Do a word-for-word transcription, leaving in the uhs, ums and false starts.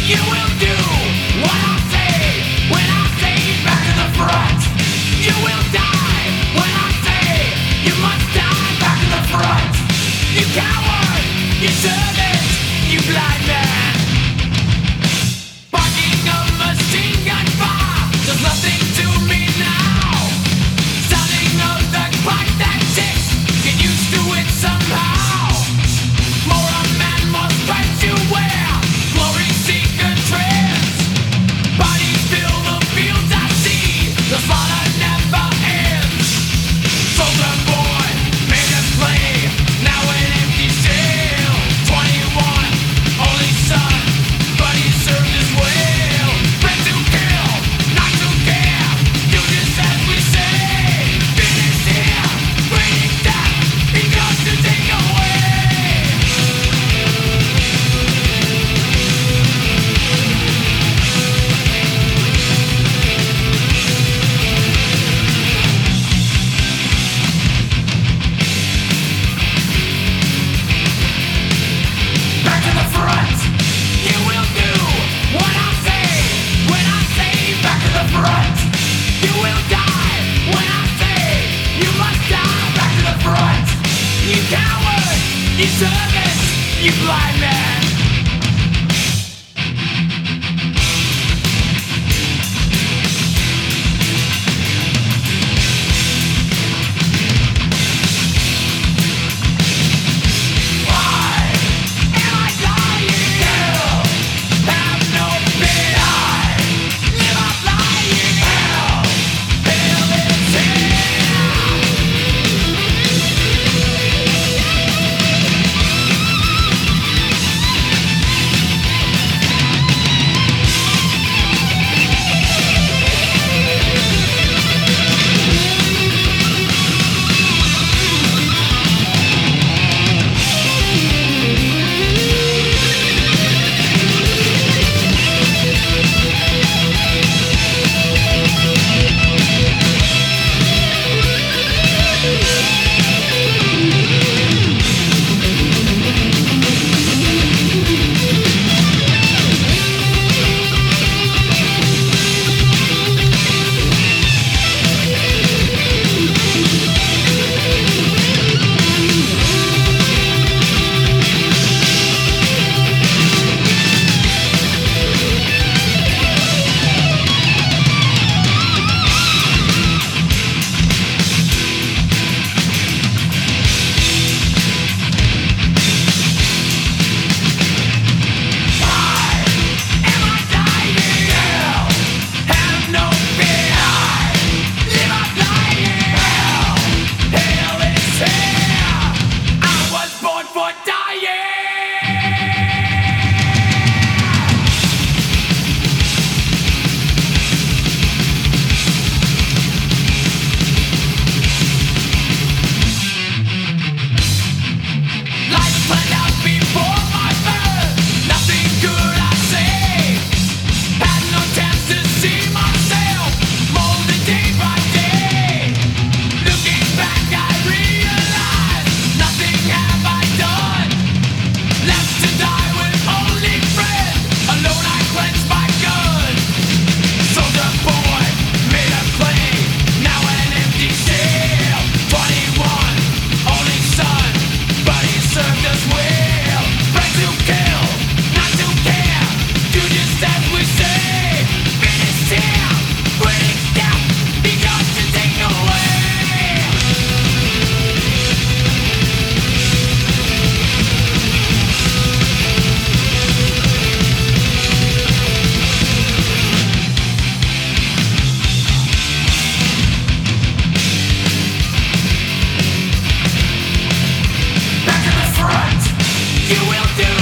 You will do what I say when I say back to the front. You will die when I say you must die back to the front. You coward, you servant, you blind man. Barking a machine gun fire does nothing to me now. Sounding of the clock that ticks, get used to it somehow. More a man must fight to wear, glory seeker trends. Bodies fill the fields I see, the slaughter never ends. Soldier boy, made a play, now an empty jail. Twenty-one, only son, but he served his will. Bred to kill, not to care, do just as we say. Finish here, bringing death, he comes to take away. Back to the front. You will do what I say when I say back to the front. You will die when I say you must die back to the front. You coward, you servant, you blind man. Why am I dying? Hell, have no fear. Live up lying. Hell, hell is here. I was born for dying. Life planned out before my birth, nothing good I say. Had no chance to see myself molded day by day. Looking back I realize nothing have I done. Left to die with only friends, alone I clench my gun. Soldier boy, made a play, now an empty shell. Twenty-one, only son, but he served us well. Bred to kill, not to care, do just as we say. Finish here, bringing death, he comes to take away. Back to the front. You will do